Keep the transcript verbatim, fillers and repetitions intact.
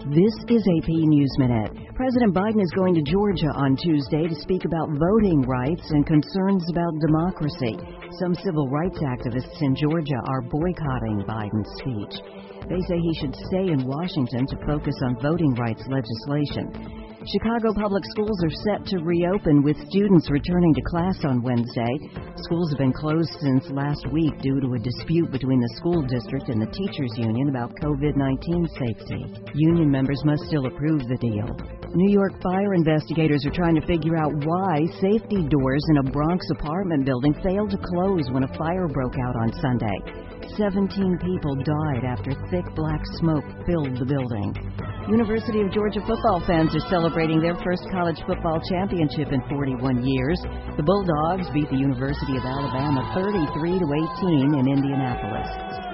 This is A P News Minute. President Biden is going to Georgia on Tuesday to speak about voting rights and concerns about democracy. Some civil rights activists in Georgia are boycotting Biden's speech. They say he should stay in Washington to focus on voting rights legislation. Chicago Public Schools are set to reopen with students returning to class on Wednesday. Schools have been closed since last week due to a dispute between the school district and the teachers union about COVID nineteen safety. Union members must still approve the deal. New York fire investigators are trying to figure out why safety doors in a Bronx apartment building failed to close when a fire broke out on Sunday. Seventeen people died after thick black smoke filled the building. University of Georgia football fans are celebrating their first college football championship in forty-one years. The Bulldogs beat the University of Alabama thirty-three to eighteen in Indianapolis.